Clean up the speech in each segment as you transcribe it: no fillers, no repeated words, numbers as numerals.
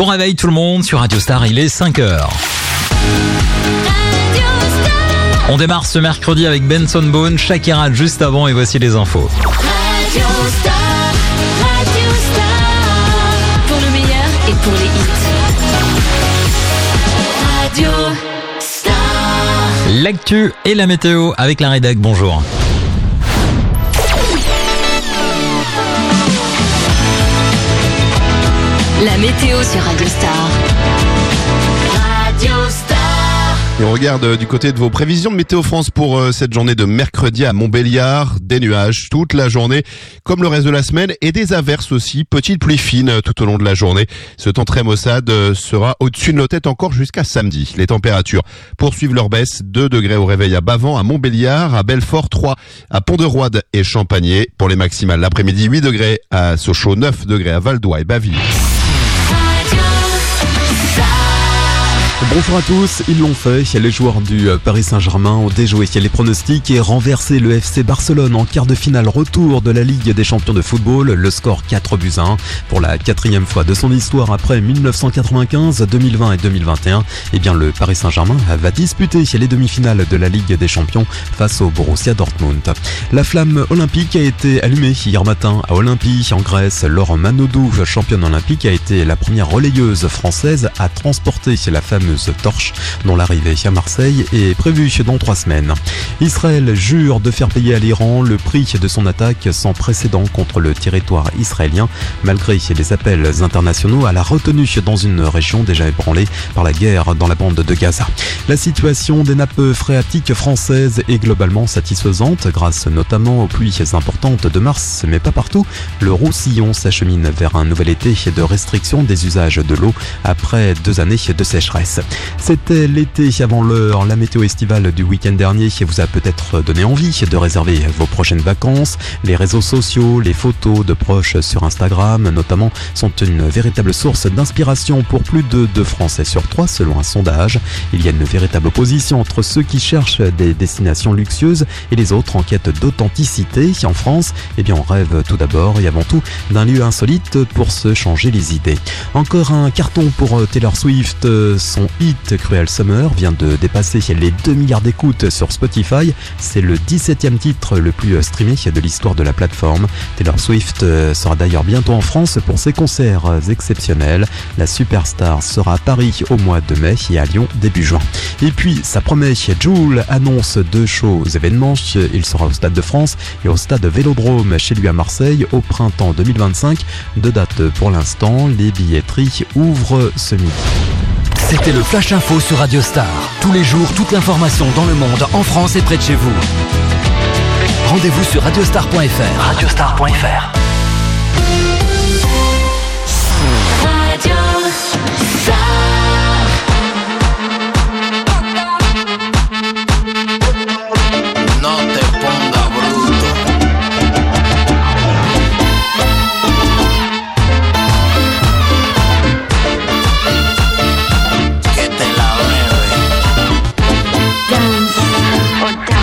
Bon réveil tout le monde sur Radio Star, il est 5h. On démarre ce mercredi avec Benson Boone, Shakira juste avant et voici les infos. Radio Star, pour le meilleur et pour les hits. Radio Star. L'actu et la météo avec la rédac, bonjour. La météo sur Radio Star. Radio Star. Et on regarde du côté de vos prévisions de Météo France pour cette journée de mercredi à Montbéliard. Des nuages toute la journée, comme le reste de la semaine, et des averses aussi, petites pluies fines tout au long de la journée. Ce temps très maussade sera au-dessus de nos têtes encore jusqu'à samedi. Les températures poursuivent leur baisse, 2 degrés au réveil à Bavans, à Montbéliard, à Belfort, 3 à Pont-de-Roide et Champagné. Pour les maximales, l'après-midi, 8 degrés à Sochaux, 9 degrés à Val-d'Oie et Baville. Bonjour à tous, ils l'ont fait, les joueurs du Paris Saint-Germain ont déjoué les pronostics et renversé le FC Barcelone en quart de finale retour de la Ligue des champions de football, le score 4-1. Pour la 4e fois de son histoire après 1995, 2020 et 2021, le Paris Saint-Germain va disputer les demi-finales de la Ligue des champions face au Borussia Dortmund. La flamme olympique a été allumée hier matin à Olympie en Grèce. Laure Manodou, championne olympique, a été la première relayeuse française à transporter la fameuse torche dont l'arrivée à Marseille est prévue dans 3 semaines. Israël jure de faire payer à l'Iran le prix de son attaque sans précédent contre le territoire israélien, malgré les appels internationaux à la retenue dans une région déjà ébranlée par la guerre dans la bande de Gaza. La situation des nappes phréatiques françaises est globalement satisfaisante, grâce notamment aux pluies importantes de mars, mais pas partout. Le Roussillon s'achemine vers un nouvel été de restriction des usages de l'eau après 2 années de sécheresse. C'était l'été avant l'heure. La météo estivale du week-end dernier vous a peut-être donné envie de réserver vos prochaines vacances. Les réseaux sociaux, les photos de proches sur Instagram notamment sont une véritable source d'inspiration pour plus de 2 Français sur 3 selon un sondage. Il y a une véritable opposition entre ceux qui cherchent des destinations luxueuses et les autres en quête d'authenticité. En France, on rêve tout d'abord et avant tout d'un lieu insolite pour se changer les idées. Encore un carton pour Taylor Swift. Son hit Cruel Summer vient de dépasser les 2 milliards d'écoutes sur Spotify. C'est le 17e titre le plus streamé de l'histoire de la plateforme. Taylor Swift sera d'ailleurs bientôt en France pour ses concerts exceptionnels. La superstar sera à Paris au mois de mai et à Lyon début juin. Et puis, ça promet, Jul annonce 2 shows événements. Il sera au Stade de France et au Stade Vélodrome chez lui à Marseille au printemps 2025. 2 dates pour l'instant. Les billetteries ouvrent ce midi. C'était le Flash Info sur Radio Star. Tous les jours, toute l'information dans le monde, en France et près de chez vous. Rendez-vous sur radiostar.fr. Radiostar.fr. Radio Star. No te pongas bruto. Que te la bebe. Dance or die.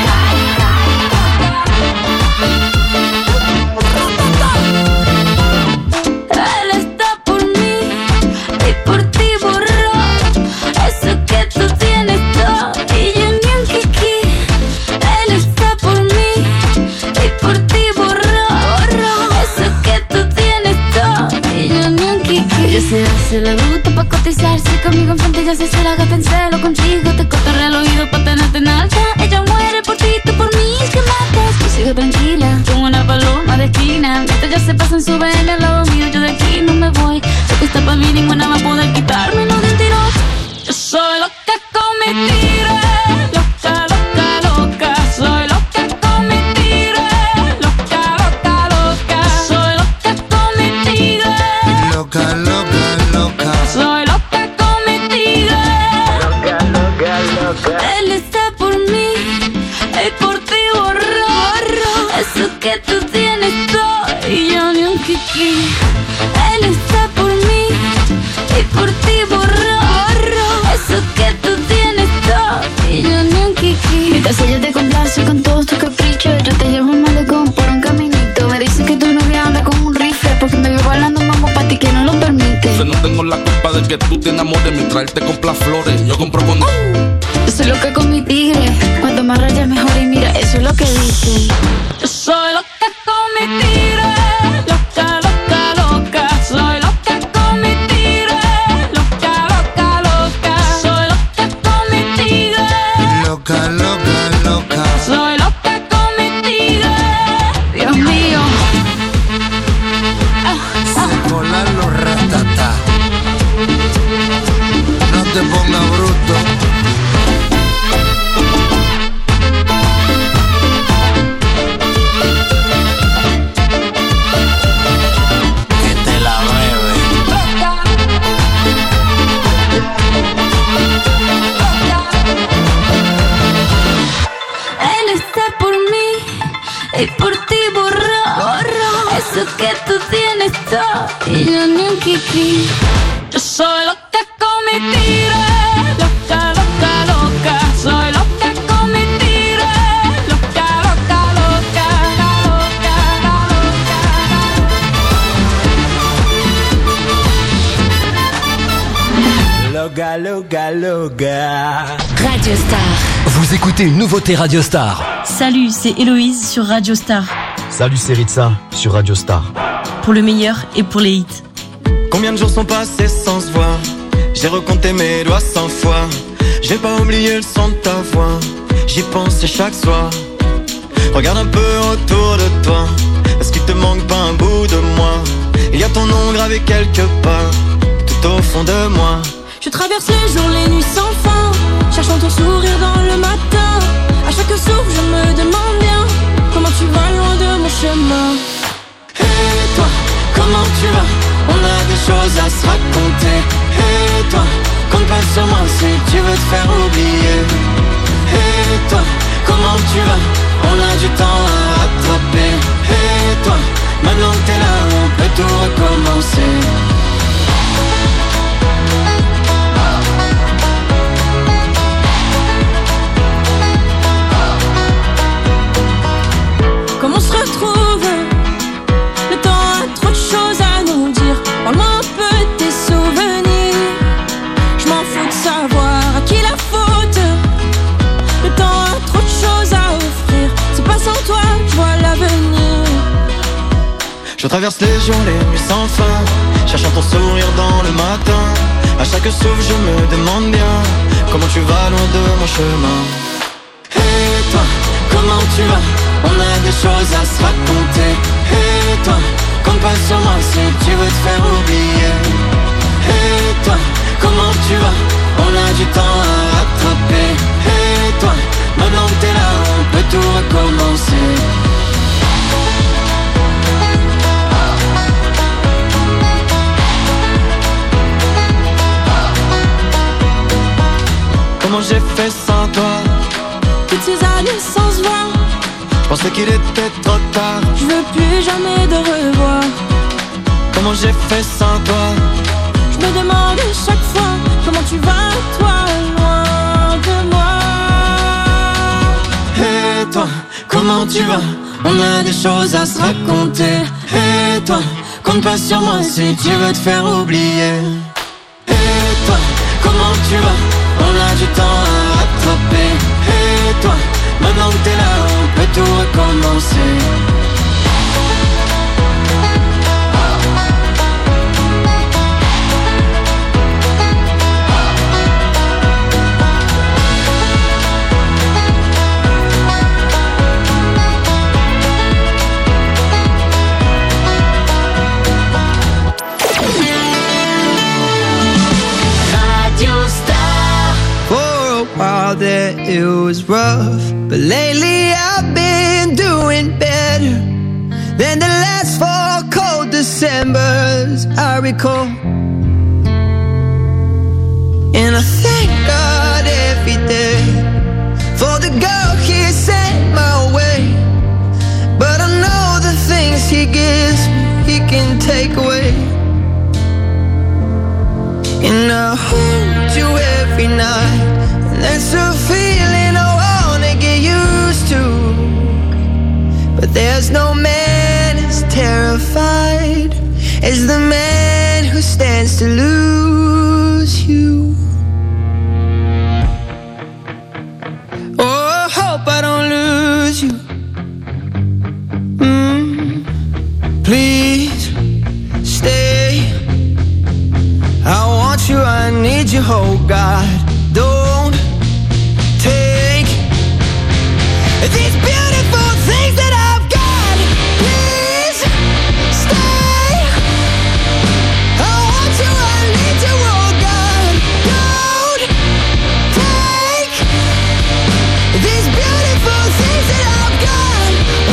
Él está por mí y por ti borró eso que tú tienes todo y yo ni un kiki. Él está por mí y por ti borró eso que tú tienes todo y yo ni un kiki. Ella se hace la bruta pa' cotizarse conmigo enfrente, ya se la gata en celo contigo. Te cotorrea al oído pa' tenerte en alta. Ella muere por ti, tú por mí, es que matas. Yo sigo tranquila, como una paloma de esquina. Mientras ya se pasan su BM al lado mío, yo de aquí no me voy. Lo que está pa' mí, ninguna va a poder quitármelo de un tirón. Yo soy loca con mi tigre, loca, loca, loca. Soy loca con mi tigre, loca, loca, loca. Soy loca con mi tigre, Loca, loca, loca. soy loca con mi tigre. Él está por mí y por ti borró eso que tú tienes todo y yo ni un kiki. Él está por mí y por ti borró eso que tú tienes todo y yo ni un kiki. Mientras ella te complace con todos tus caprichos, yo te llevo más de como por un caminito. Me dice que tu novia anda con un rifle porque me veo bailando mambo pa' ti que no lo permite. No tengo la culpa de que tú te enamores mientras él te compra flores. Yo compro con... Yo soy loca con mi tigre, cuanto más rayas mejor y mira, eso es lo que dice. Yo soy loca con mi tigre, loca, loca, loca. Soy loca con mi tigre, loca, loca, loca. Soy loca con mi tigre, Loca, loca, loca. soy loca con mi tigre. Dios mío. Se colan los ratatá. No te pongas bruto. Que te la bebe. Él está por mí y por ti borró eso que tú tienes todo y yo ni un kiki. Yo soy loca con mi tigre, loca, loca, loca. Soy loca con mi tigre, loca, loca, loca, loca, Loga, loga, loga. Radio Star. Vous écoutez une nouveauté Radio Star. Salut, c'est Héloïse sur Radio Star. Salut, c'est Ritza sur Radio Star. Pour le meilleur et pour les hits. Combien de jours sont passés sans se voir? J'ai recompté mes doigts 100 fois. J'ai pas oublié le son de ta voix. J'y pense chaque soir. Regarde un peu autour de toi. Est-ce qu'il te manque pas un bout de moi? Il y a ton nom gravé quelque part, tout au fond de moi. Je traverse les jours, les nuits sans fin, cherchant ton sourire dans le matin. À chaque souffle, je me demande bien comment tu vas loin de mon chemin. Et toi, comment tu vas? On a des choses à se raconter. Et toi, compte pas sur moi si tu veux te faire oublier. Et toi, comment tu vas? On a du temps à rattraper. Et toi, maintenant que t'es là, on peut tout recommencer. Comme on se retrouve, le temps a trop de choses à nous dire. Parle-moi un peu de tes souvenirs. Je m'en fous de savoir à qui la faute. Le temps a trop de choses à offrir. C'est pas sans toi, je vois l'avenir. Je traverse les jours, les nuits sans fin, cherchant ton sourire dans le matin. À chaque souffle, je me demande bien comment tu vas loin de mon chemin. Et toi, comment tu vas? On a des choses à se raconter. Et toi, compte pas sur moi si tu veux te faire oublier. Et toi, comment tu vas? On a du temps à rattraper. Et toi, maintenant que t'es là, on peut tout recommencer. Comment j'ai fait sans toi? Toutes ces années sans se voir, je pensais qu'il était trop tard. je veux plus jamais de revoir. Comment j'ai fait sans toi? Je me demande chaque fois comment tu vas, toi, loin de moi. Et toi, comment tu vas? On a des choses à se raconter. Et toi, compte pas sur moi si tu veux te faire oublier. Et toi, comment tu vas? On a du temps à rattraper. Et toi, maintenant que t'es là, on peut tout recommencer. While there it was rough, but lately I've been doing better than the last 4 cold Decembers I recall. And I thank God every day for the girl He sent my way. But I know the things He gives me, He can take away. And I hold you every night. That's a feeling I wanna get used to. But there's no man as terrified as the man who stands to lose. want you, I need you, oh God. Don't take these beautiful things that I've got. Please stay. I want you, I need you, oh God. Don't take these beautiful things that I've got.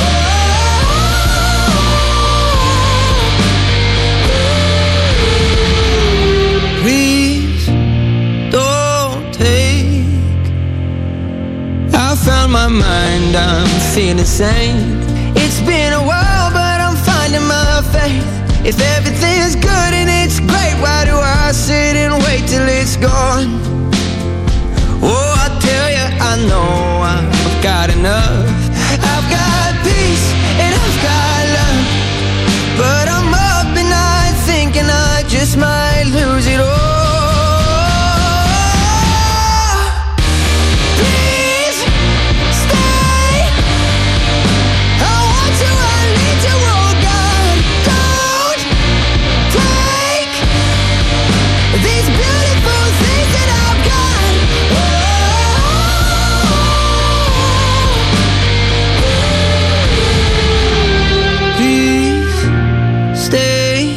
Please don't take. I found my mind, I'm feeling sane. It's been a while, but I'm finding my faith. If everything's good and it's great, why do I sit and wait till it's gone? Oh, I tell you, I know I've got enough. I've got peace and I've got love, but I'm up at night thinking I just might lose it all. Please stay. I want you, I need you, oh God. Don't take these beautiful things that I've got. Please stay.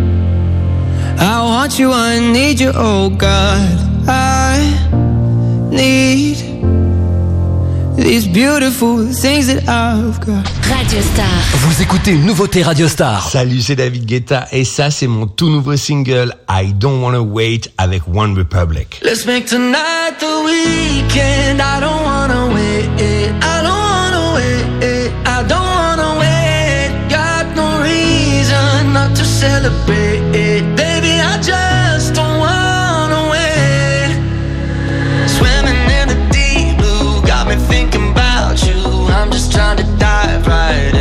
I want you, I need you, oh God. I need these beautiful things that I've got. Radio Star. Vous écoutez une nouveauté Radio Star. Salut, c'est David Guetta et ça c'est mon tout nouveau single I Don't Wanna Wait avec One Republic. Let's make tonight the weekend. I don't wanna wait. I don't wanna wait. I don't wanna wait. Got no reason not to celebrate. Baby, I just don't wanna wait. Swimming in the deep blue got me thinking about you. I'm just trying to dive right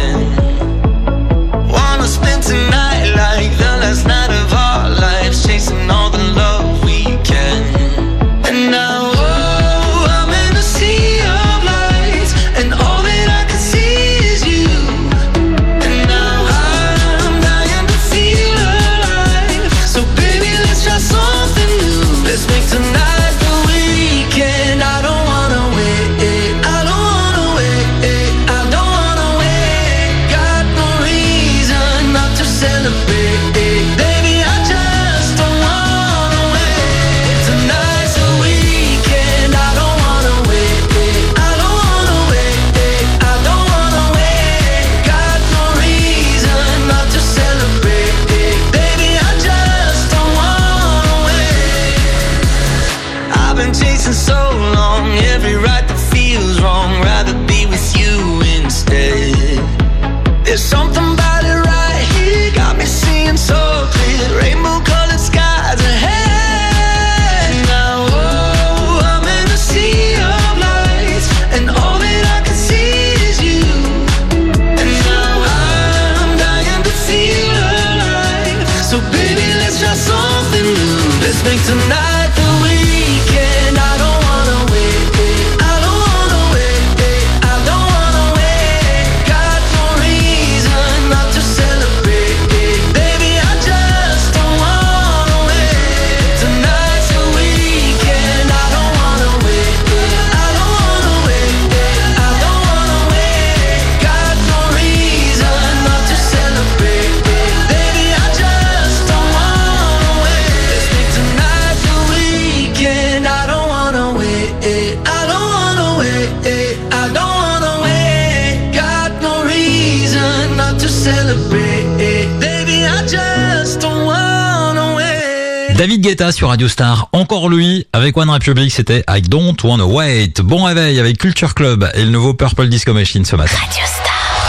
in. Wanna spend tonight like the last night of our lives, chasing all the love we can. And now, oh, I'm in a sea of lights, and all that I can see is you. And now I'm dying to feel alive. So baby, let's try something new. Let's make tonight the weekend. I don't wanna wait. I don't wanna wait. I don't wanna wait. Got no reason not to celebrate. Baby, I just don't wanna wait. Tonight's the weekend. I don't wanna wait. I don't wanna wait. I don't wanna wait. Got no reason not to celebrate. Baby, I just don't wanna wait. I've been chasing so long, every right that feels wrong. Rather be with you instead. There's something about it right here, got me seeing so clear. Rainbow colored skies ahead. Now, oh, I'm in a sea of lights, and all that I can see is you. And now I'm dying to feel alive. So baby, let's try something new. Let's make tonight the weekend. I don't wanna wait. I don't wanna wait. I don't wanna wait. Got no reason not to celebrate. Baby, I just don't wanna wait. Tonight's the weekend. I don't wanna wait. I don't wanna wait. I don't wanna wait. Got no reason not to celebrate. Baby, I just don't wanna wait. Let's make tonight the weekend. I don't wanna wait. I don't wanna wait. I don't wanna wait. Got no reason not to celebrate. Baby, I just don't wanna wait. David Guetta sur Radio Star, encore lui, avec One Republic, c'était I Don't Wanna Wait. Bon réveil avec Culture Club et le nouveau Purple Disco Machine ce matin. Radio Star.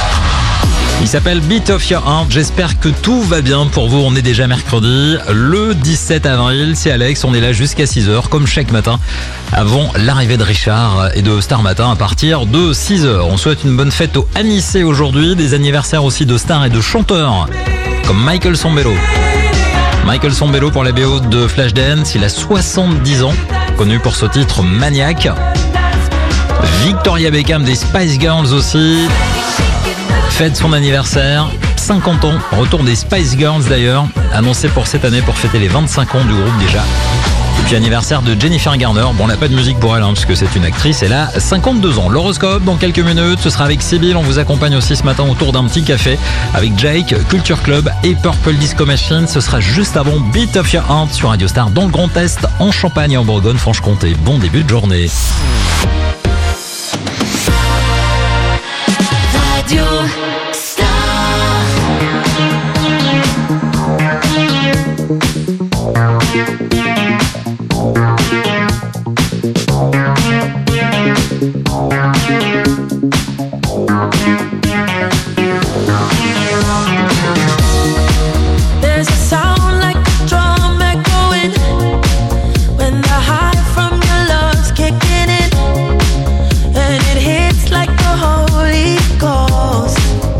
Il s'appelle Beat of Your Heart, j'espère que tout va bien pour vous, on est déjà mercredi, le 17 avril, c'est Alex, on est là jusqu'à 6h, comme chaque matin, avant l'arrivée de Richard et de Star Matin à partir de 6h. On souhaite une bonne fête aux Anissé aujourd'hui, des anniversaires aussi de stars et de chanteurs, comme Michael Sambello. Michael Sambello pour la BO de Flashdance, il a 70 ans, connu pour ce titre Maniac. Victoria Beckham des Spice Girls aussi fête son anniversaire. 50 ans. Retour des Spice Girls d'ailleurs, annoncé pour cette année pour fêter les 25 ans du groupe déjà. Et puis anniversaire de Jennifer Garner. Bon, on n'a pas de musique pour elle, parce que c'est une actrice. Elle a 52 ans. L'horoscope dans quelques minutes. Ce sera avec Sibyl. On vous accompagne aussi ce matin autour d'un petit café avec Jake, Culture Club et Purple Disco Machine. Ce sera juste avant Beat of Your Heart sur Radio Star dans le Grand Est, en Champagne et en Bourgogne-Franche-Comté. Bon début de journée. Radio Star. There's a sound like a drum echoing when the high from your love's kicking in, and it hits like the Holy Ghost.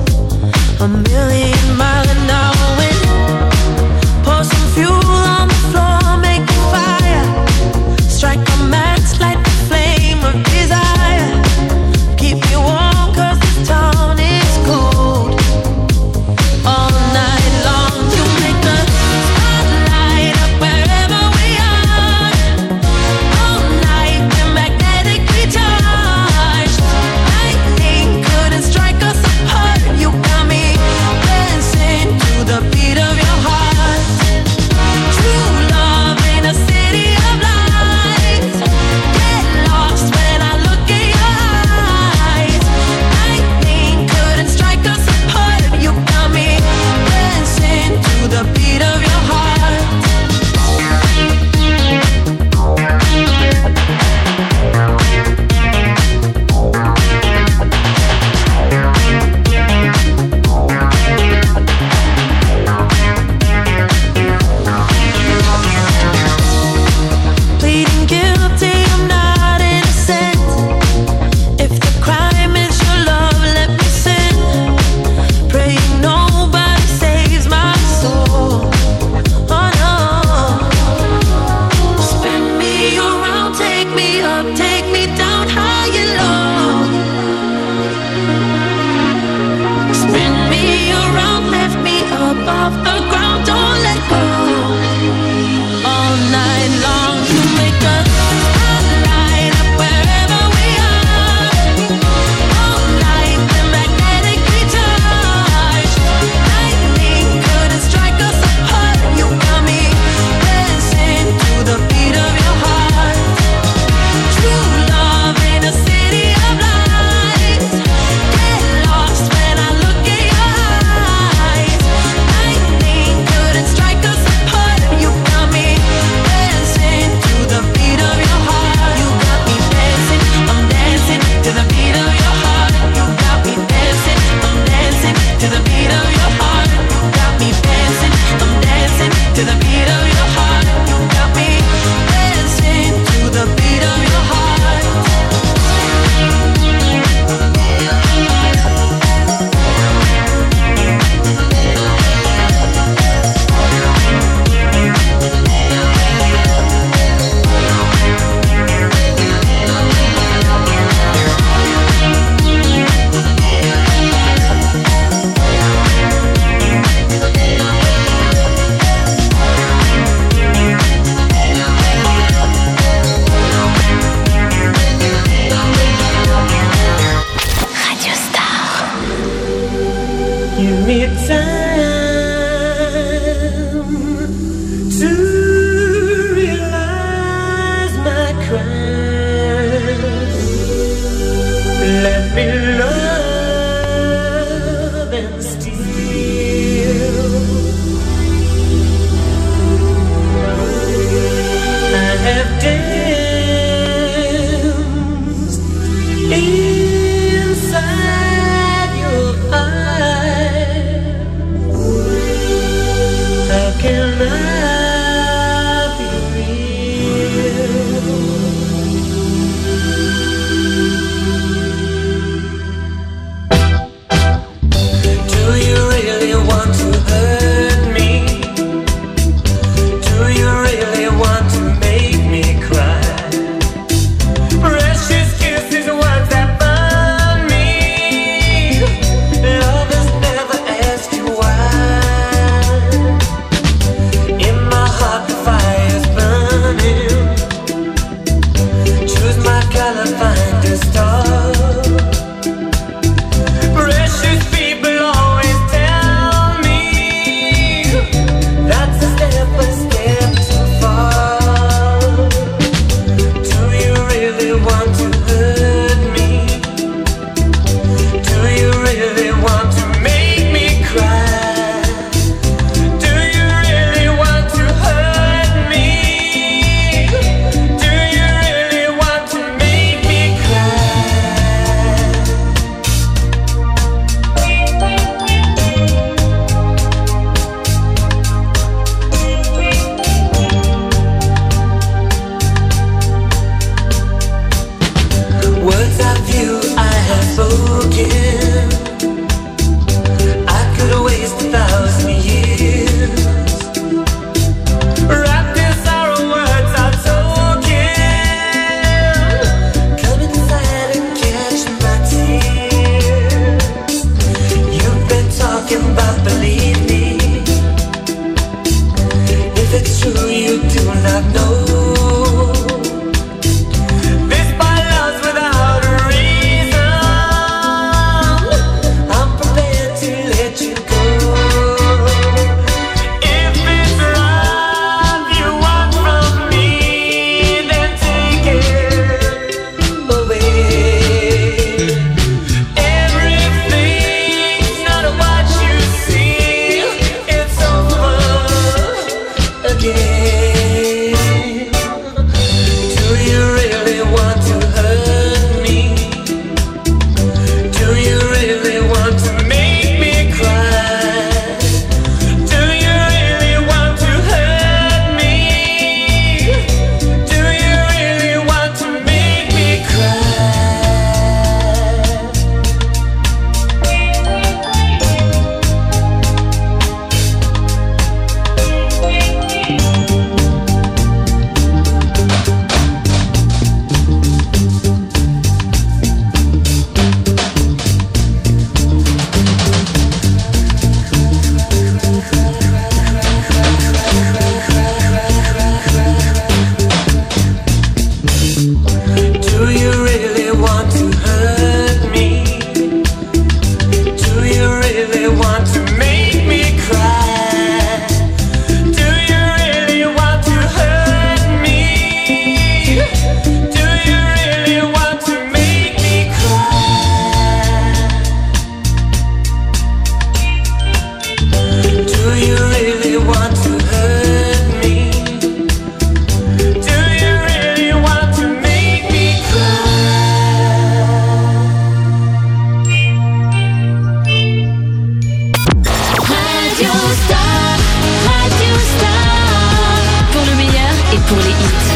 pour les hits.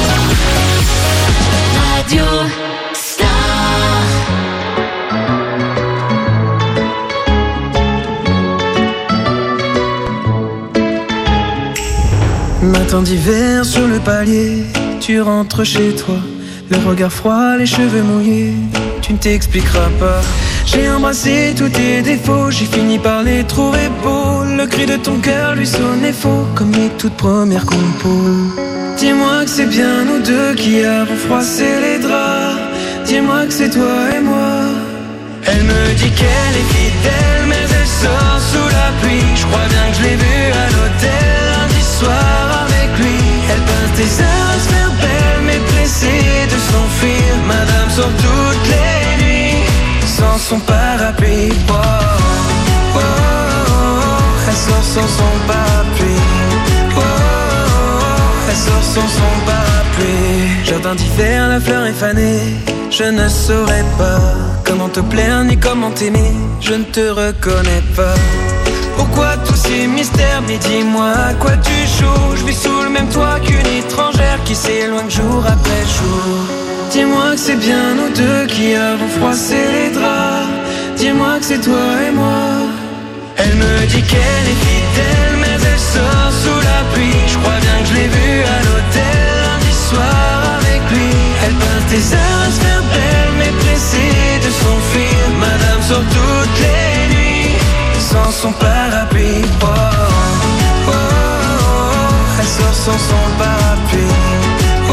Radio Star. Matin d'hiver sur le palier, tu rentres chez toi, le regard froid, les cheveux mouillés, tu ne t'expliqueras pas. J'ai embrassé tous tes défauts, j'ai fini par les trouver beaux. Le cri de ton cœur lui sonnait faux, comme les toutes premières compos. Dis-moi que c'est bien nous deux qui avons froissé les draps. Dis-moi que c'est toi et moi. Elle me dit qu'elle est fidèle, mais elle sort sous la pluie. Je crois bien que je l'ai vue à l'hôtel lundi soir avec lui. Elle passe des heures à se faire belle, mais pressée de s'enfuir. Madame sort toutes les nuits sans son parapluie. Oh, oh, oh, oh. Elle sort sans son parapluie. Oh, oh, oh. Elle sort sans son parapluie. Jardin d'hiver, la fleur est fanée. Je ne saurais pas comment te plaire ni comment t'aimer. Je ne te reconnais pas. Pourquoi tous ces mystères? Mais dis-moi à quoi tu joues. Je vis sous le même toit qu'une étrangère qui s'éloigne jour après jour. Dis-moi que c'est bien nous deux qui avons froissé les draps. Dis-moi que c'est toi et moi. Elle me dit qu'elle est fidèle, mais elle sort sous la pluie. Je crois bien que je l'ai vue à l'hôtel lundi soir avec lui. Elle passe des heures à se faire belle, mais pressée de s'enfuir. Madame sort toutes les nuits sans son parapluie. Oh, oh, oh, oh. Elle sort sans son parapluie. Oh, oh,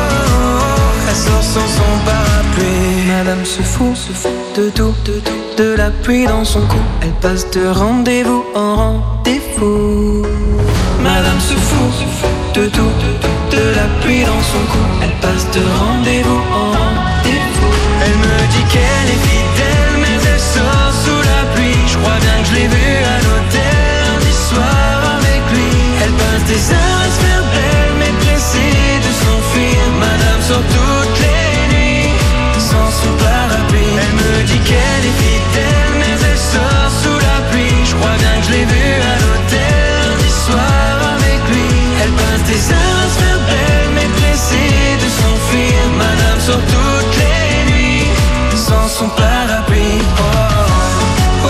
oh. Elle sort sans son parapluie. Madame se fout de tout, de la pluie dans son cou. Elle passe de rendez-vous en rendez-vous. Madame se fout de tout, de la pluie dans son cou. Elle passe de rendez-vous en rendez-vous. Elle me dit qu'elle est fidèle, mais elle sort sous la pluie. Je crois bien que je l'ai vue à l'hôtel lundi soir avec lui. Elle passe des heures à se faire belle, mais pressée de s'enfuir. Madame sort toutes les nuits sans son parapluie. Elle me dit qu'elle est fidèle, mais elle sort sous la pluie. Je crois bien que je l'ai vue à l'hôtel lundi soir avec lui. Elle passe des heures à se faire belle, mais pressée de s'enfuir. Madame sort toutes les nuits sans son parapluie. Oh, oh, oh,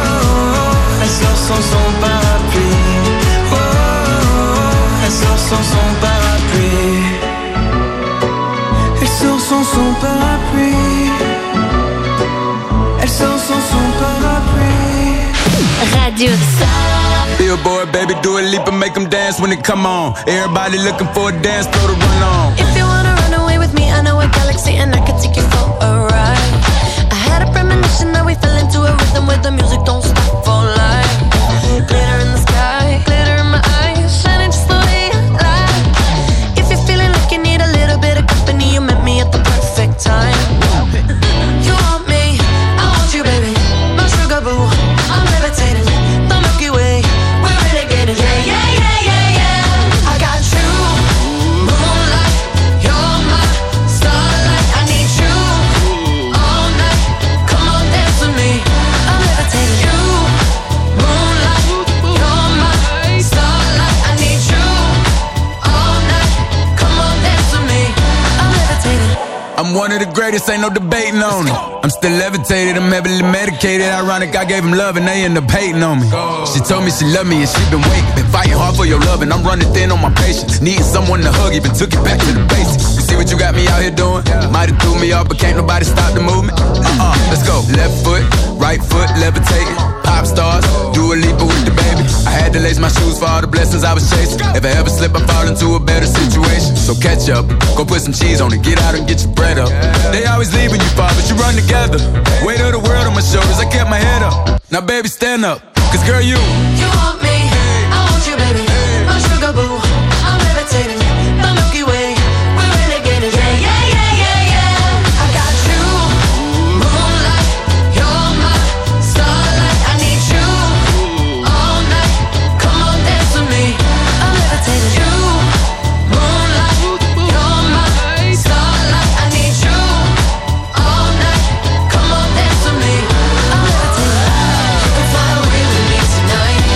oh. Elle sort sans son parapluie. Oh, oh, oh. Elle sort sans son parapluie. Elle sort sans son parapluie. Elle sort sans son parapluie. Radio Star. Billboard, baby, do a leap and make them dance when it come on. Everybody looking for a dance, throw the run on. If you wanna run away with me, I know a galaxy and I can take you for a ride. I had a premonition that we fell into a rhythm where the music don't stop for life. Glitter in the sky, glitter in my eyes, shining just the way I like. If you're feeling like you need a little bit of company, you met me at the perfect time. You want me, I want you, baby. My sugar boo, I'm levitating. The Milky Way, we're renegading. Yeah, yeah, yeah, yeah, yeah. I got you, moonlight. You're my starlight. I need you all night. Come on, dance with me. I'm levitating. You, moonlight. You're my starlight. I need you all night. Come on, dance with me. I'm levitating. I'm one of the greatest, ain't no debating on it. I'm still levitated, I'm heavily medicated. Ironic, I gave him love and they end up hating on me. She told me she loved me and she been waiting. Been fighting hard for your love and I'm running thin on my patience. Needing someone to hug, even took it back to the basics. You see what you got me out here doing? Might have threw me off, but can't nobody stop the movement. Let's go. Left foot, right foot, levitating. Pop stars, do a leap with the baby. I had to lace my shoes for all the blessings I was chasing. If I ever slip, I fall into a better situation. So catch up, go put some cheese on it, get out and get your bread up. They always leave when you fall, but you run together. Weight of the world on my shoulders, I kept my head up. Now baby, stand up, cause girl, you want me, I want you, baby. My sugar boo, I'm levitating. The Milky Way, we're renegading. Yeah, yeah, yeah, yeah, yeah. I got you, moonlight. You're my starlight. I need you all night. Come on, dance with me. I'm levitating. You, moonlight. You're my starlight. I need you all night. Come on, dance with me. I'm levitating. You can fly away with me tonight.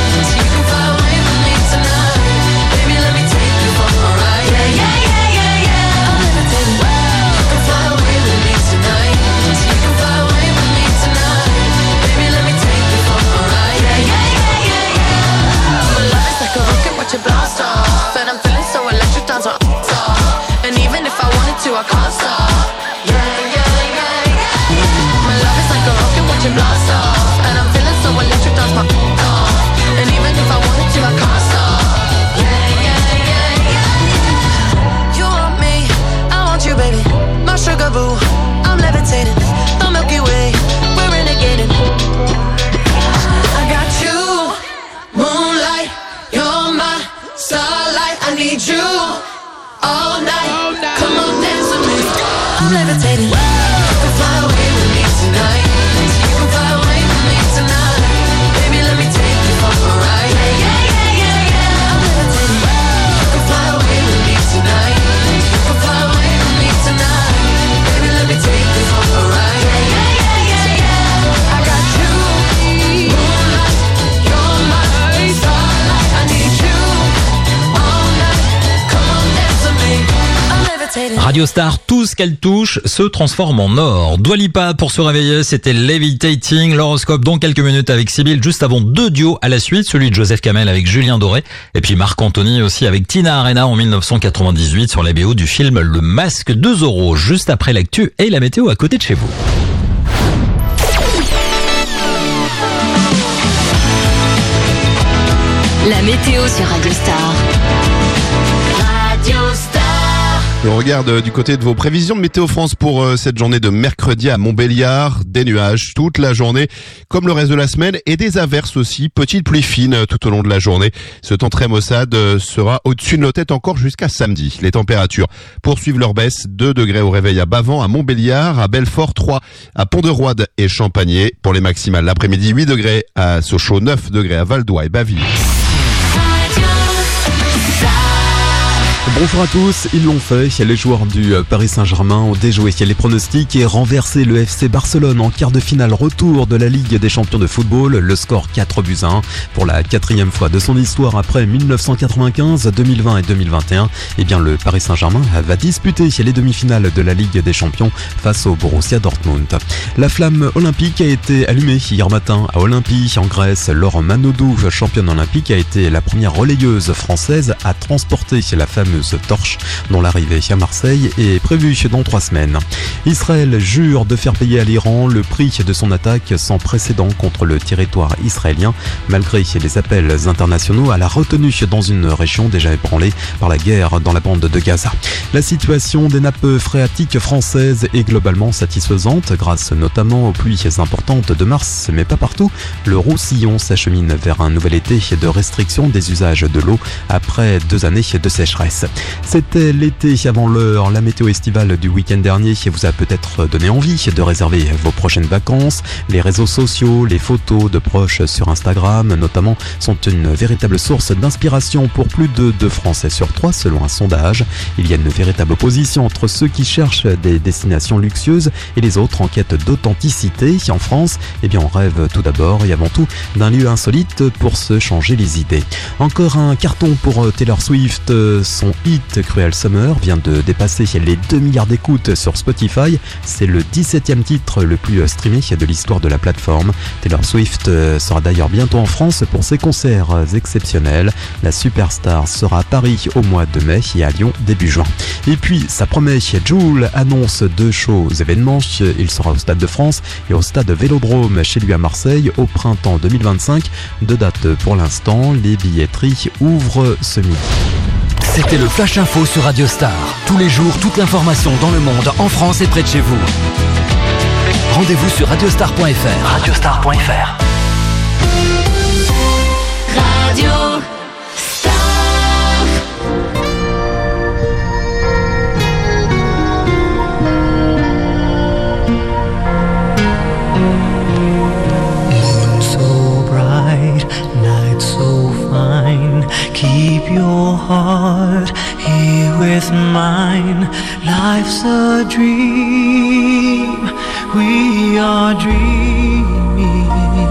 bugaboo. I'm levitating, the Milky Way, we're renegading. I got you, moonlight, you're my starlight. I need you all night. Come on, dance with me. I'm levitating. You can fly away with me tonight. You can fly away with me tonight. Baby, let me take you for a ride. Yeah, yeah, yeah, yeah. I'm levitating. You can fly away with me tonight. You can fly away with me tonight. Baby, let me take you for a ride. Yeah, yeah, yeah, yeah. I got you, moonlight, you're my starlight. I need you all night. Come on, dance with me. I'm levitating. Radio Star, tout ce qu'elle touche se transforme en or. Dua Lipa pour se réveiller, c'était Levitating. L'horoscope dans quelques minutes avec Sybille, juste avant 2 duos à la suite, celui de Joseph Kamel avec Julien Doré et puis Marc Anthony aussi avec Tina Arena en 1998 sur la BO du film Le Masque de Zorro, juste après l'actu et la météo à côté de chez vous. La météo sur Radio Star. Radio Star. Et on regarde du côté de vos prévisions de Météo France pour cette journée de mercredi à Montbéliard. Des nuages toute la journée, comme le reste de la semaine, et des averses aussi, petites pluies fines tout au long de la journée. Ce temps très maussade sera au-dessus de nos têtes encore jusqu'à samedi. Les températures poursuivent leur baisse. 2 degrés au réveil à Bavans, à Montbéliard, à Belfort, 3 à Pont-de-Roide et Champagné. Pour les maximales, l'après-midi, 8 degrés à Sochaux, 9 degrés à Val-d'Oie et Baville. Bonjour à tous, ils l'ont fait, les joueurs du Paris Saint-Germain ont déjoué les pronostics et renversé le FC Barcelone en quart de finale retour de la Ligue des Champions de football, le score 4-1 pour la 4e fois de son histoire après 1995, 2020 et 2021. Eh bien le Paris Saint-Germain va disputer les demi-finales de la Ligue des Champions face au Borussia Dortmund. La flamme olympique a été allumée hier matin à Olympie en Grèce. Laure Manodou, championne olympique, a été la première relayeuse française à transporter la fameuse torche dont l'arrivée à Marseille est prévue dans 3 semaines. Israël jure de faire payer à l'Iran le prix de son attaque sans précédent contre le territoire israélien, malgré les appels internationaux à la retenue dans une région déjà ébranlée par la guerre dans la bande de Gaza. La situation des nappes phréatiques françaises est globalement satisfaisante, grâce notamment aux pluies importantes de mars, mais pas partout. Le Roussillon s'achemine vers un nouvel été de restriction des usages de l'eau après 2 années de sécheresse. C'était l'été avant l'heure. La météo estivale du week-end dernier vous a peut-être donné envie de réserver vos prochaines vacances. Les réseaux sociaux, les photos de proches sur Instagram notamment sont une véritable source d'inspiration pour plus de 2 Français sur 3 selon un sondage. Il y a une véritable opposition entre ceux qui cherchent des destinations luxueuses et les autres en quête d'authenticité. En France, eh bien on rêve tout d'abord et avant tout d'un lieu insolite pour se changer les idées. Encore un carton pour Taylor Swift. Son hit Cruel Summer vient de dépasser les 2 milliards d'écoutes sur Spotify. C'est le 17e titre le plus streamé de l'histoire de la plateforme. Taylor Swift sera d'ailleurs bientôt en France pour ses concerts exceptionnels. La superstar sera à Paris au mois de mai et à Lyon début juin. Et puis, ça promet, Jul annonce 2 shows événements. Il sera au Stade de France et au Stade Vélodrome chez lui à Marseille au printemps 2025. 2 dates pour l'instant. Les billetteries ouvrent ce midi. C'était le Flash Info sur Radio Star. Tous les jours, toute l'information dans le monde, en France et près de chez vous. Rendez-vous sur radiostar.fr. Radiostar.fr. Radio Star. Moon so bright, night so fine. Keep your heart here with mine. Life's a dream, we are dreaming.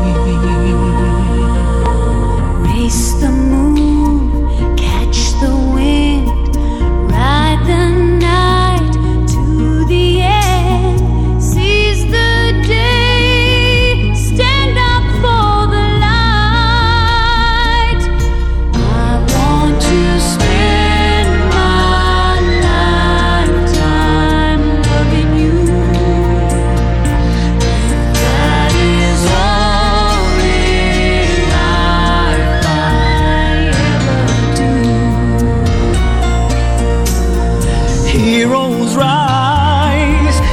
Race the moon, catch the wind, ride the night to the end, seize the day, stand up for the light. I want to spend my lifetime loving you. That is all in life I ever do. Heroes rise,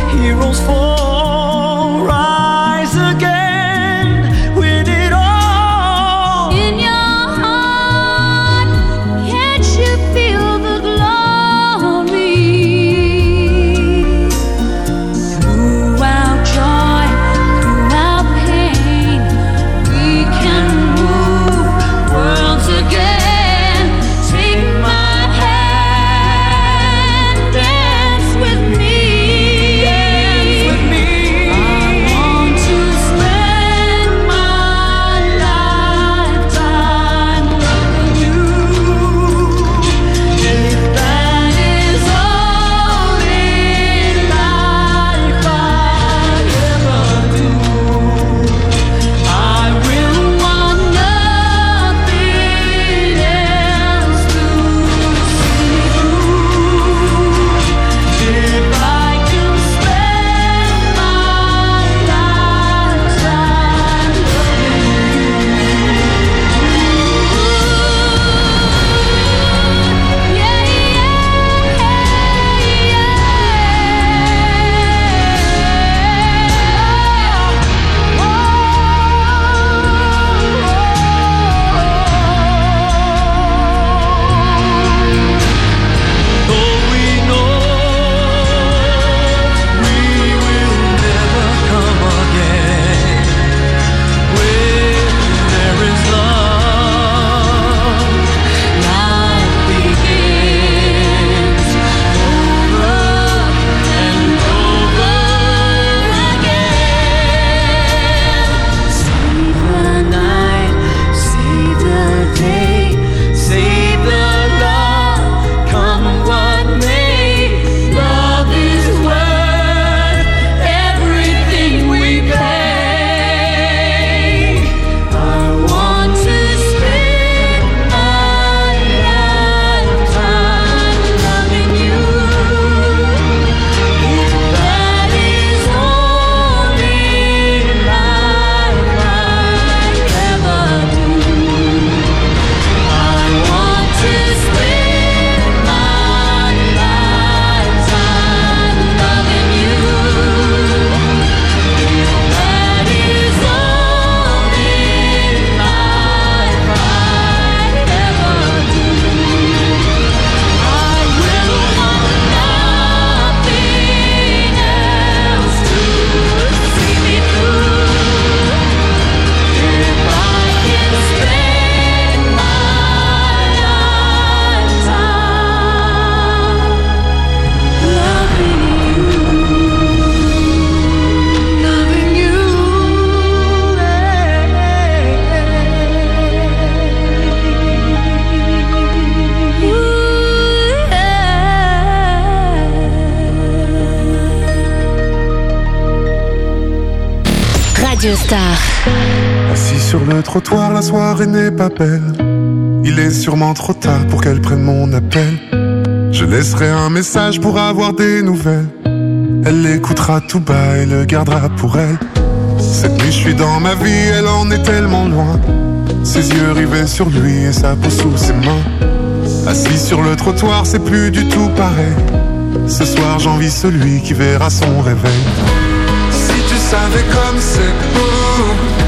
Radio Star. Assis sur le trottoir, la soirée n'est pas belle. Il est sûrement trop tard pour qu'elle prenne mon appel. Je laisserai un message pour avoir des nouvelles. Elle l'écoutera tout bas et le gardera pour elle. Cette nuit je suis dans ma vie, elle en est tellement loin. Ses yeux rivés sur lui et sa peau sous ses mains. Assis sur le trottoir, c'est plus du tout pareil. Ce soir j'envie celui qui verra son réveil. Si tu savais comme c'est beau,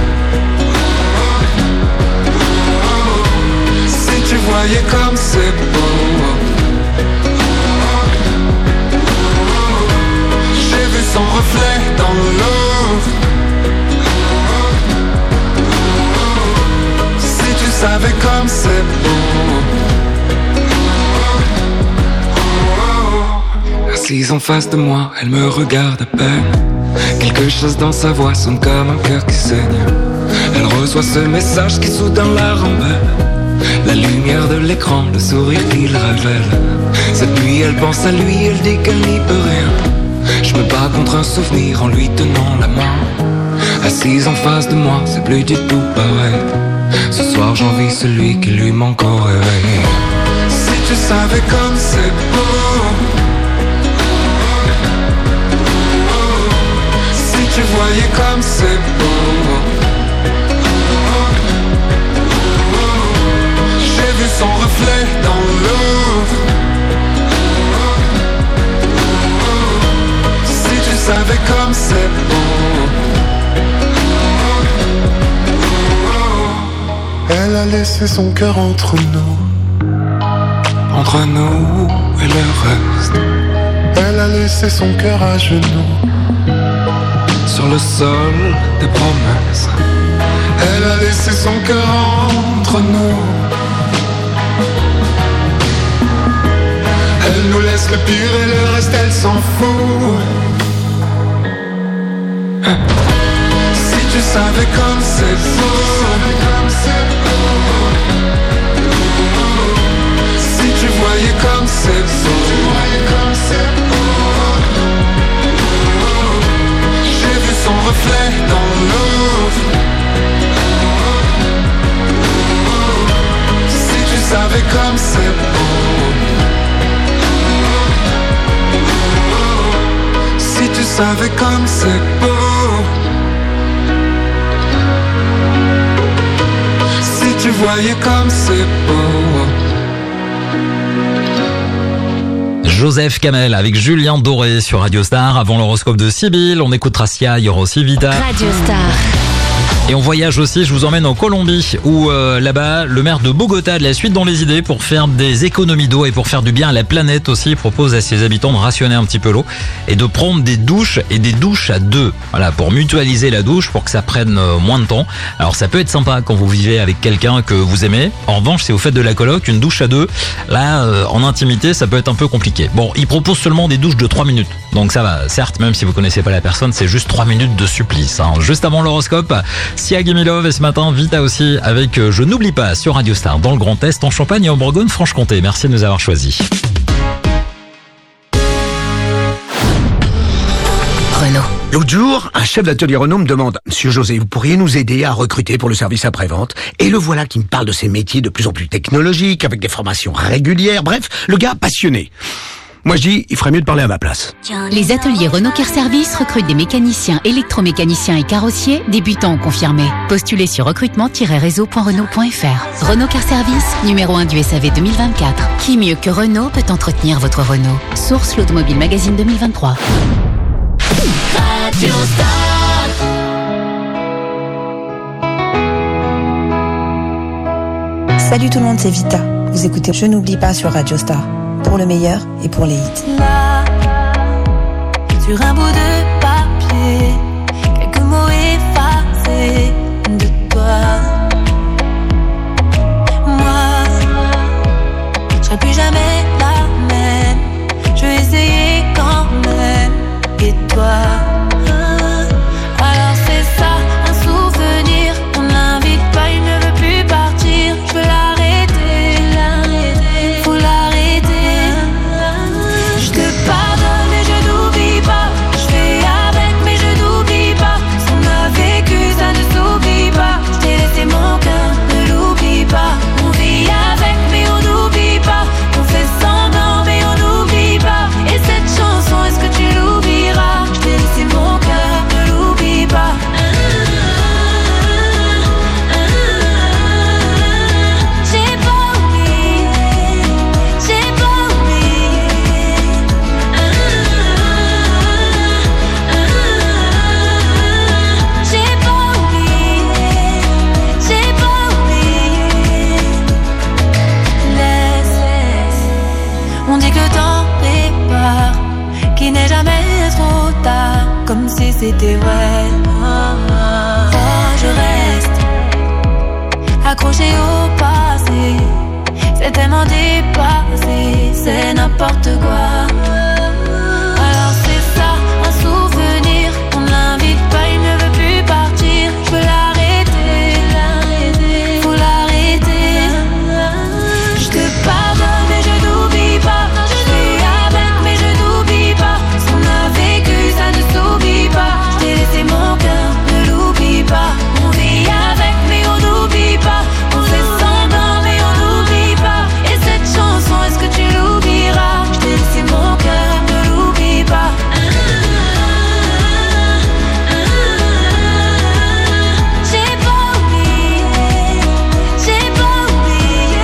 si tu voyais comme c'est beau. J'ai vu son reflet dans l'eau. Si tu savais comme c'est beau. Assise en face de moi, elle me regarde à peine. Quelque chose dans sa voix sonne comme un cœur qui saigne. Elle reçoit ce message qui soudain la rembelle. La lumière de l'écran, le sourire qu'il révèle. Cette nuit elle pense à lui, elle dit qu'elle n'y peut rien. Je me bats contre un souvenir en lui tenant la main. Assise en face de moi, c'est plus du tout pareil. Ce soir j'envie celui qui lui manque au réveil. Si tu savais comme c'est beau. Si tu voyais comme c'est beau. J'ai vu son reflet dans l'eau. Si tu savais comme c'est beau. Elle a laissé son cœur entre nous et le reste. Elle a laissé son cœur à genoux sur le sol des promesses. Elle a laissé son cœur entre nous. Elle nous laisse le pire et le reste elle s'en fout. Si tu savais comme c'est beau. Si tu voyais comme c'est beau. J'ai vu son reflet dans l'eau. Si tu savais comme c'est beau. Si tu savais comme c'est beau. Si tu voyais comme c'est beau. Joseph Kamel avec Julien Doré sur Radio Star. Avant l'horoscope de Sibylle, on écoutera Sia, il y aura aussi Vita. Radio Star. Et on voyage aussi, je vous emmène en Colombie où là-bas, le maire de Bogota a de la suite dans les idées pour faire des économies d'eau et pour faire du bien à la planète aussi. Il propose à ses habitants de rationner un petit peu l'eau et de prendre des douches et des douches à deux. Voilà, pour mutualiser la douche, pour que ça prenne moins de temps. Alors ça peut être sympa quand vous vivez avec quelqu'un que vous aimez. En revanche, si vous faites de la coloc, une douche à deux, là, en intimité, ça peut être un peu compliqué. Bon, il propose seulement des douches de 3 minutes. Donc ça va, certes, même si vous connaissez pas la personne, c'est juste 3 minutes de supplice. Hein. Juste avant l'horoscope, Sia Guimilov et ce matin, Vita aussi avec Je n'oublie pas sur Radio Star dans le Grand Est, en Champagne et en Bourgogne-Franche-Comté. Merci de nous avoir choisis. Renault. L'autre jour, un chef d'atelier Renault me demande « Monsieur José, vous pourriez nous aider à recruter pour le service après-vente ?» Et le voilà qui me parle de ces métiers de plus en plus technologiques, avec des formations régulières, bref, le gars passionné. Moi je dis, il ferait mieux de parler à ma place. Les ateliers Renault Car Service recrutent des mécaniciens, électromécaniciens et carrossiers, débutants ou confirmés. Postulez sur recrutement-réseau.renault.fr. Renault Car Service, numéro 1 du SAV 2024. Qui mieux que Renault peut entretenir votre Renault? Source l'Automobile Magazine 2023. Radio Star. Salut tout le monde, c'est Vita. Vous écoutez Je n'oublie pas sur Radio Star. Pour le meilleur et pour les hits. Là, sur un bout de papier, quelques mots effacés de toi. Moi, je serai plus jamais la même. Je vais essayer quand même. Et toi, alors c'est ça, un souvenir. On l'invite pas, il ne veut plus partir. Je veux l'arrêter, faut l'arrêter. Je te pardonne mais je n'oublie pas. Je fais avec mais je n'oublie pas. Ce qu'on a vécu si c'était vrai. Oh, je reste accroché au passé. C'est tellement dépassé, c'est n'importe quoi. Alors c'est ça, un souvenir. On l'invite pas, il ne veut plus partir. Je veux l'arrêter, faut l'arrêter. Je te pardonne mais je n'oublie pas. Je suis avec mais je n'oublie pas. Ce qu'on a vécu ça ne s'oublie pas. Je t'ai laissé mon cœur, ne l'oublie pas. On vit avec mais on n'oublie pas. On fait semblant mais on n'oublie pas. Et cette chanson, est-ce que tu l'oublieras? Je t'ai laissé mon cœur, ne l'oublie pas. J'ai pas oublié, j'ai pas oublié.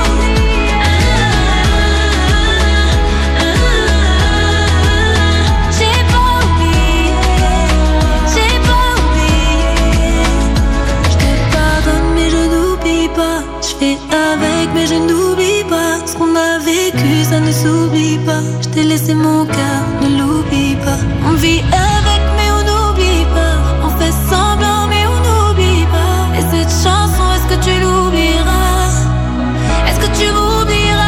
J'ai pas oublié, j'ai pas oublié. Je te pardonne mais je n'oublie pas. Je fais avec mais je n'oublie pas. Ce qu'on a vécu ça ne s'oublie pas. Je t'ai laissé mon cœur, ne l'oublie pas. On vit avec mais on n'oublie pas. On fait semblant mais on n'oublie pas. Et cette chanson, est-ce que tu l'oublieras? Est-ce que tu m'oublieras?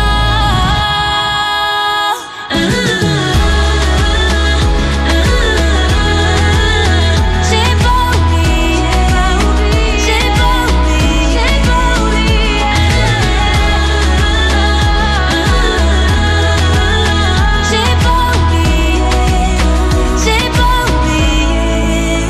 J'ai pas oublié, j'ai pas oublié, j'ai pas oublié. J'ai pas oublié, j'ai pas oublié.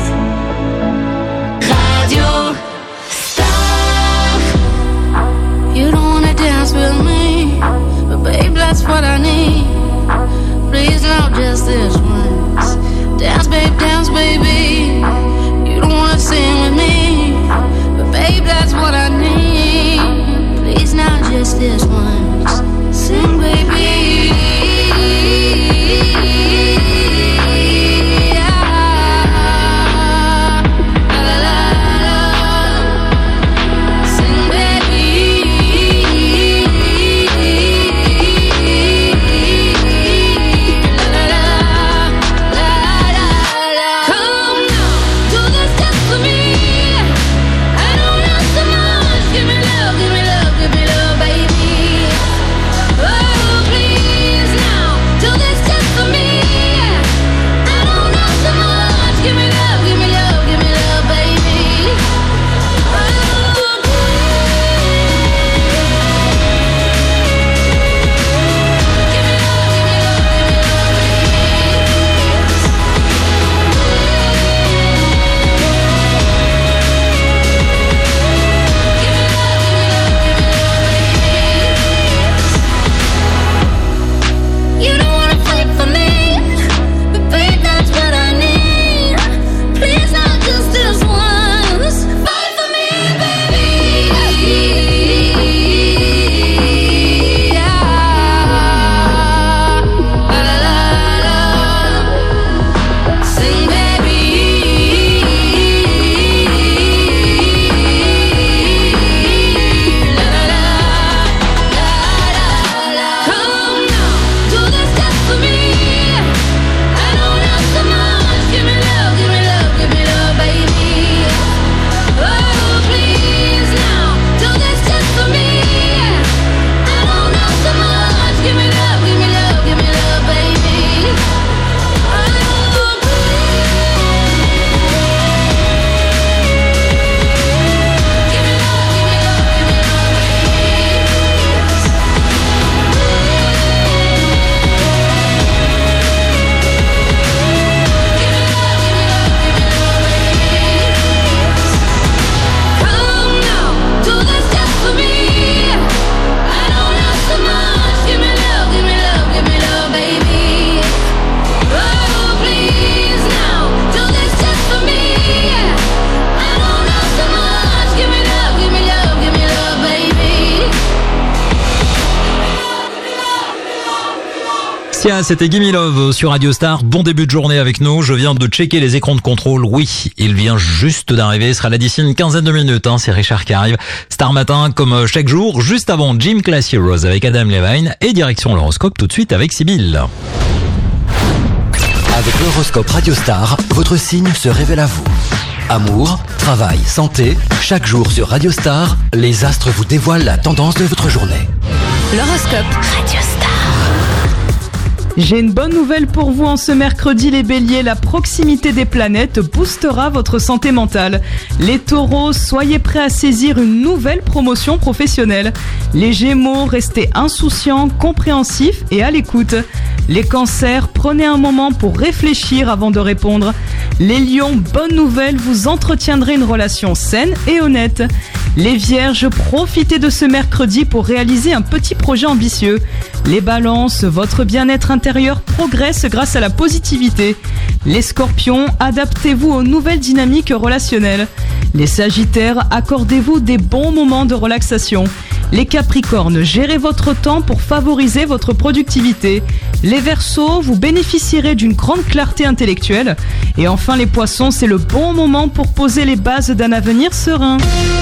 Radio Star. You don't wanna dance with me, but babe, that's what I need. Please not just this once. Dance, baby. You don't wanna sing with me, but babe, that's what I need. Please not just this once. Sing, baby. Sing, come now, do this just for me. I don't know so much. Give me love, give me love, give me love, baby. Oh, please now, do this just for me. I don't know so much. Give me love, give me love, give me love, baby. Oh, you don't wanna fight for me, but babe, that's what I need. Please not just this once. Fight for me, baby. Sing, come now, do this just for me. I don't know so much. Give me love, give me love, give me love, baby. Oh, please now, do this just for me. I don't know so much. Give me love, give me love, give me love, baby. Oh, come now, do this just for me. I don't know so much. Give me love, give me love, give me love, baby. Oh, please now, do this just for me. I don't know so much. Give me love, give me love, give me love, baby. Sia, c'était Gimme Love sur Radio Star. Bon début de journée avec nous. Je viens de checker les écrans de contrôle. Oui, il vient juste d'arriver. Il sera là d'ici une quinzaine de minutes. C'est Richard qui arrive. Star Matin, comme chaque jour. Juste avant, Gym Class Heroes avec Adam Levine. Et direction l'horoscope tout de suite avec Sybille. Avec l'horoscope Radio Star, votre signe se révèle à vous. Amour, travail, santé, chaque jour sur Radio Star, les astres vous dévoilent la tendance de votre journée. L'horoscope Radio Star. J'ai une bonne nouvelle pour vous en ce mercredi les béliers, la proximité des planètes boostera votre santé mentale. Les taureaux, soyez prêts à saisir une nouvelle promotion professionnelle. Les gémeaux, restez insouciants, compréhensifs et à l'écoute. Les cancers, prenez un moment pour réfléchir avant de répondre. Les lions, bonne nouvelle, vous entretiendrez une relation saine et honnête. Les vierges, profitez de ce mercredi pour réaliser un petit projet ambitieux. Les balances, votre bien-être intérieur progresse grâce à la positivité. Les scorpions, adaptez-vous aux nouvelles dynamiques relationnelles. Les sagittaires, accordez-vous des bons moments de relaxation. Les capricornes, gérez votre temps pour favoriser votre productivité. Les verseaux, vous bénéficierez d'une grande clarté intellectuelle. Et enfin les poissons, c'est le bon moment pour poser les bases d'un avenir serein.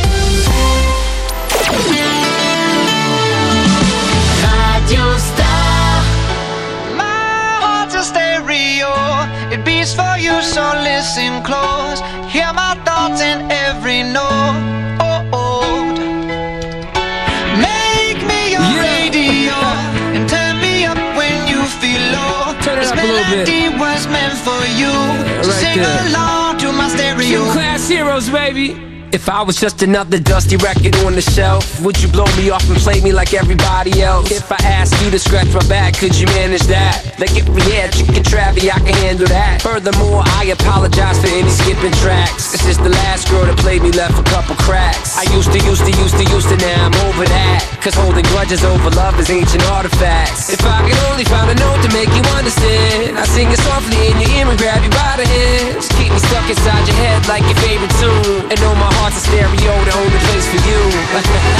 Radio Star. My heart's a stereo. It beats for you, so listen close. Hear my thoughts in every note. Make me your radio and turn me up when you feel low. This melody was meant for you. So sing along to my stereo. Two class heroes, baby. If I was just another dusty record on the shelf, would you blow me off and play me like everybody else? If I asked you to scratch my back, could you manage that? Like if we had chicken Travie, I can handle that. Furthermore, I apologize for any skipping tracks. This is the last girl that played me, left a couple cracks. I used to, now I'm over that. Cause holding grudges over love is ancient artifacts. If I could only find a note to make you understand, I sing it softly in your ear and grab you by the hands. Keep me stuck inside your head like your favorite tune. And know my heart's a stereo, the only place for you. My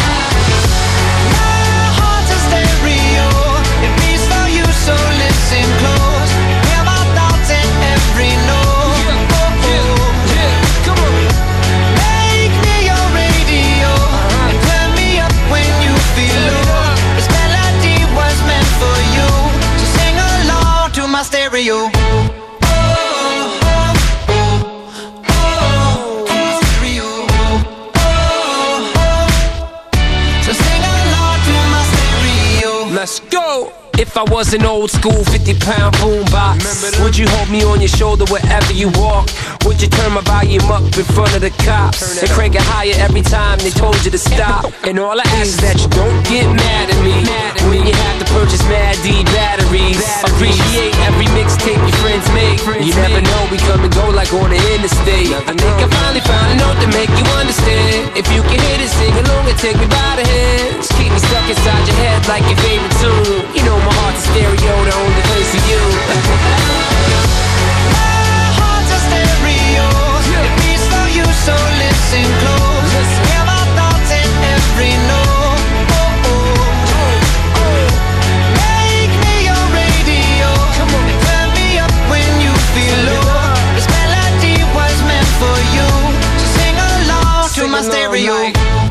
heart's a stereo. It beats for you, so listen close. Hear my thoughts in every note. Come on. Make me your radio and turn me up when you feel low. This melody was meant for you, so sing along to my stereo. Let's go! If I was an old school 50-pound boombox, would you hold me on your shoulder wherever you walk? Would you turn my volume up in front of the cops and crank it higher every time they told you to stop? And all I ask is that you don't get mad at me when you have to purchase Mad D batteries. Appreciate every mixtape your friends make. You never know, we come and go like on the interstate. I think I finally found a note to make you understand. If you can hit it, sing along and take me by the hands. Keep me stuck inside your head like your favorite tune. You know my heart's a stereo, the only place for you. My heart's a stereo. It beats for you, so listen close. Hear my thoughts in every note. Make me your radio and turn me up when you feel low. This melody was meant for you, so sing along to my stereo.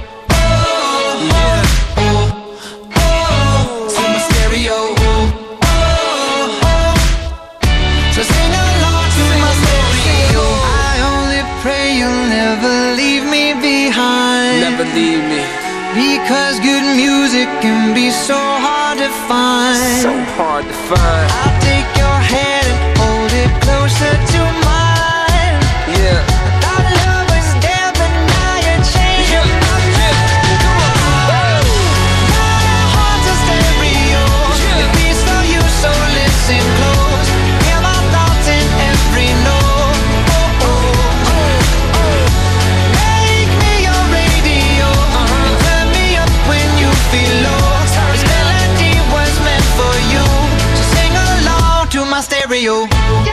Never leave me. Because good music can be so hard to find. So hard to find. I'll take your hand and hold it closer to mine. Yeah. Our love was there, but now you're changing my mind. My heart's a stereo. It beats for you, so listen close. Hear my thoughts in every note. My stereo.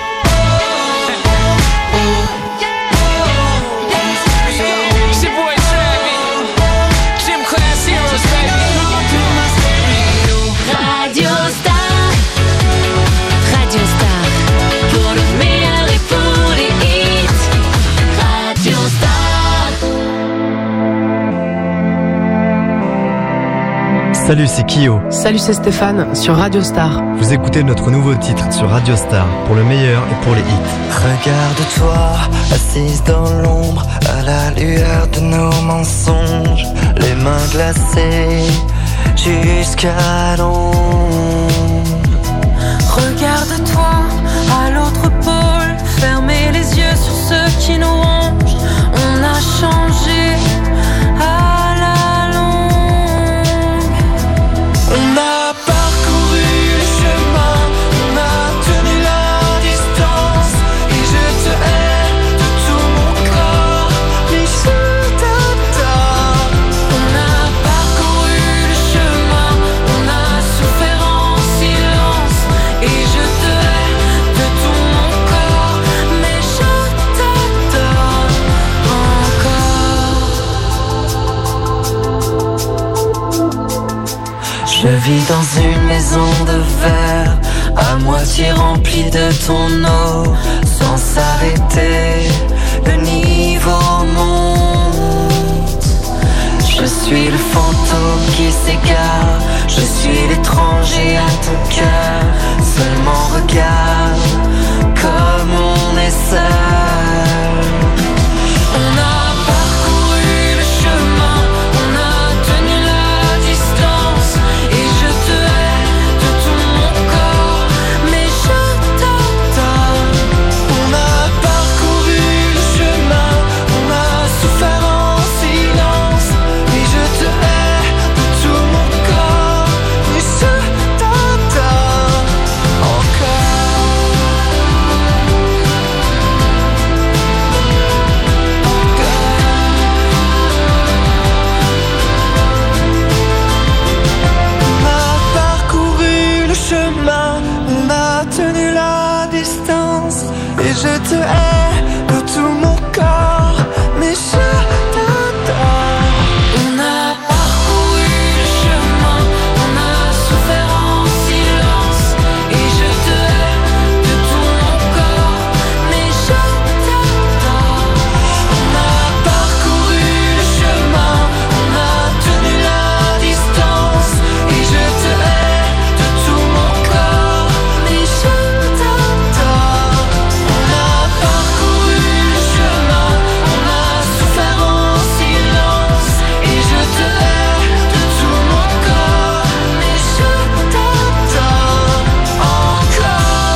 Radio Star. Radio Star. Pour le meilleur et pour les hits. Radio Star. Salut, c'est Kyo. Salut, c'est Stéphane sur Radio Star. Vous écoutez notre nouveau titre sur Radio Star, pour le meilleur et pour les hits. Regarde-toi, assise dans l'ombre, à la lueur de nos mensonges, les mains glacées jusqu'à l'ombre. Regarde-toi à l'autre pôle, fermez les yeux sur ceux qui nous rongent. On a changé à la longue. On a parcouru le chemin, on a tenu la distance, et je te hais de tout mon corps, mais je t'adore. On a parcouru le chemin, on a souffert en silence, et je te hais de tout mon corps, mais je t'adore encore. Je vis dans une maison de verre, à moitié remplie de ton eau, sans s'arrêter, le niveau monte. Je suis le fantôme qui s'égare, je suis l'étranger à ton cœur. Seulement regarde comme on est seul. On a parcouru le chemin, on a tenu la distance, et je te hais de tout mon corps, mais je t'adore. On a parcouru le chemin, on a souffert en silence, et je te hais de tout mon corps, mais je t'adore encore. On a parcouru le chemin, on a tenu la distance, et je te hais de tout mon corps, mais je t'adore. On a parcouru le chemin, on a souffert en silence, et je te hais de tout mon corps, mais je t'adore. On a parcouru le chemin, on a tenu la distance, et je te hais de tout mon corps, mais je t'adore. On a parcouru le chemin, on a souffert en silence, et je te hais de tout mon corps, mais je t'adore encore,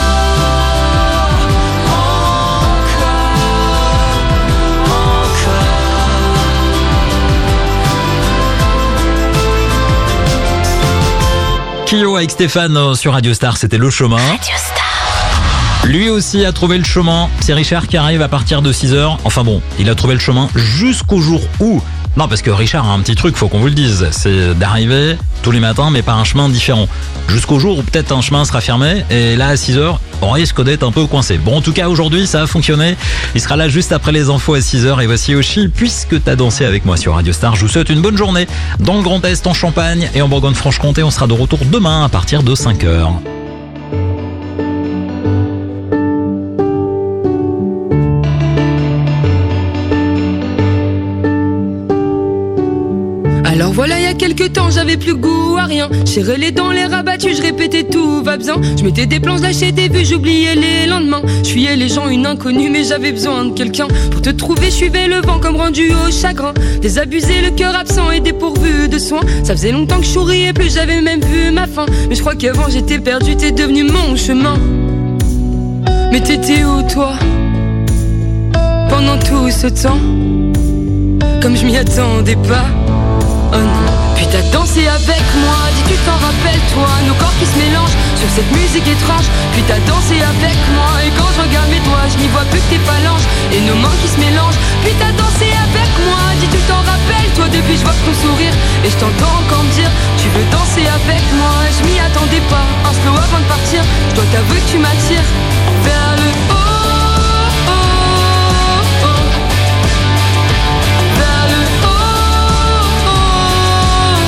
Kyo avec Stéphane sur Radio Star, c'était le chemin. Lui aussi a trouvé le chemin. C'est Richard qui arrive à partir de 6h. Enfin bon, il a trouvé le chemin jusqu'au jour où... Non, parce que Richard a un petit truc, faut qu'on vous le dise. C'est d'arriver tous les matins, mais par un chemin différent. Jusqu'au jour où peut-être un chemin sera fermé. Et là, à 6h, on risque d'être un peu coincé. Bon, en tout cas, aujourd'hui, ça a fonctionné. Il sera là juste après les infos à 6h. Et voici Oshi, puisque t'as dansé avec moi sur Radio Star. Je vous souhaite une bonne journée dans le Grand Est, en Champagne et en Bourgogne-Franche-Comté. On sera de retour demain à partir de 5h. Alors voilà, il y a quelques temps, j'avais plus goût à rien. Serré les dents, les rabattus, je répétais tout va bien. Je mettais des plans, lâchais des vues, j'oubliais les lendemains. Je fuyais les gens, une inconnue, mais j'avais besoin de quelqu'un. Pour te trouver, je suivais le vent comme rendu au chagrin. Désabusé, le cœur absent et dépourvu de soins. Ça faisait longtemps que je souriais plus, j'avais même vu ma fin. Mais je crois qu'avant j'étais perdu, t'es devenu mon chemin. Mais t'étais où toi, pendant tout ce temps? Comme je m'y attendais pas. Oh non. Puis t'as dansé avec moi, dis tu t'en rappelles toi, nos corps qui se mélangent sur cette musique étrange. Puis t'as dansé avec moi, et quand je regarde mes doigts, je n'y vois plus que tes phalanges et nos mains qui se mélangent. Puis t'as dansé avec moi, dis tu t'en rappelles toi, depuis je vois ton sourire et je t'entends encore me dire tu veux danser avec moi. Je m'y attendais pas, un slow avant de partir, je dois t'avouer que tu m'attires vers le haut.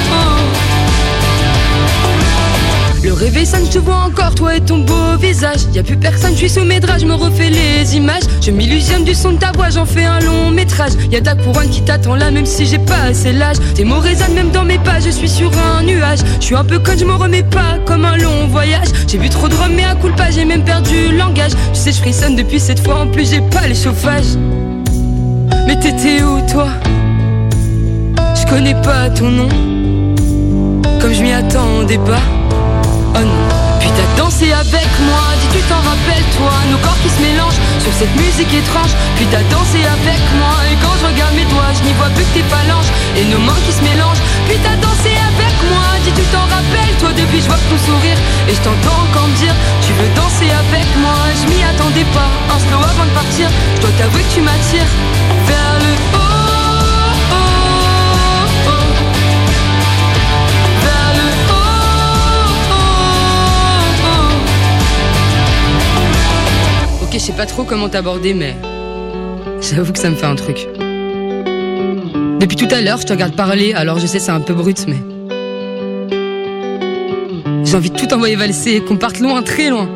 Le réveil sonne, je te vois encore, toi et ton beau visage. y a plus personne, je suis sous mes draps, je me refais les images. Je m'illusionne du son de ta voix, j'en fais un long métrage. Y a ta couronne qui t'attend là, même si j'ai pas assez l'âge. Tes mots résonnent même dans mes pas, je suis sur un nuage. Je suis un peu conne, je me remets pas comme un long voyage. J'ai bu trop de rhum, mais à coup pas, j'ai même perdu le langage. Tu sais, je frissonne depuis cette fois, en plus j'ai pas les chauffages. Mais t'étais où toi? Je connais pas ton nom, comme je m'y attendais pas. Oh non. Puis t'as dansé avec moi, dis tu t'en rappelles toi. Nos corps qui se mélangent sur cette musique étrange. Puis t'as dansé avec moi, et quand je regarde mes doigts, je n'y vois plus que tes phalanges et nos mains qui se mélangent. Puis t'as dansé avec moi, dis tu t'en rappelles toi. Depuis je vois ton sourire et je t'entends encore me dire tu veux danser avec moi. Je m'y attendais pas, un slow avant de partir. Je dois t'avouer que tu m'attires vers le haut. Je sais pas trop comment t'aborder, mais j'avoue que ça me fait un truc. Depuis tout à l'heure, je te regarde parler, alors je sais c'est un peu brut, mais j'ai envie de tout envoyer valser, qu'on parte loin, très loin.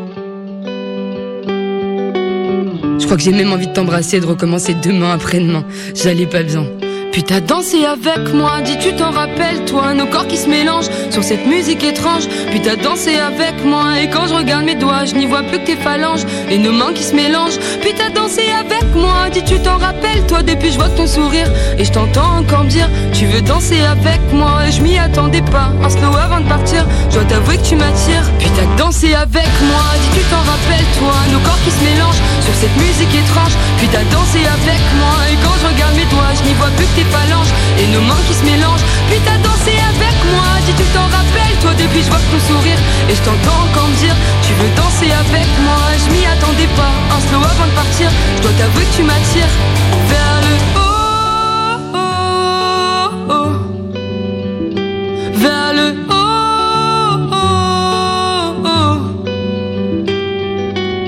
Je crois que j'ai même envie de t'embrasser et de recommencer demain après-demain. J'allais pas bien. Puis t'as dansé avec moi, dis tu t'en rappelles toi. Nos corps qui se mélangent sur cette musique étrange. Puis t'as dansé avec moi, et quand je regarde mes doigts, je n'y vois plus que tes phalanges et nos mains qui se mélangent. Puis t'as dansé avec moi, dis tu t'en rappelles toi. Depuis je vois ton sourire et je t'entends encore me dire tu veux danser avec moi. Et je m'y attendais pas, un slow avant de partir. Je dois t'avouer que tu m'attires. Puis t'as dansé avec moi, dis tu t'en rappelles toi. Nos corps qui se mélangent sur cette musique étrange. Puis t'as dansé avec moi, et quand je regarde mes doigts, je n'y vois plus que tes phalanges et nos mains qui se mélangent. Puis t'as dansé avec moi, dis tu t'en rappelles toi. Depuis je vois ton sourire et je t'entends encore me dire tu veux danser avec moi. Je m'y attendais pas, un slow avant de partir. Je dois t'avouer que tu m'attires vers le haut.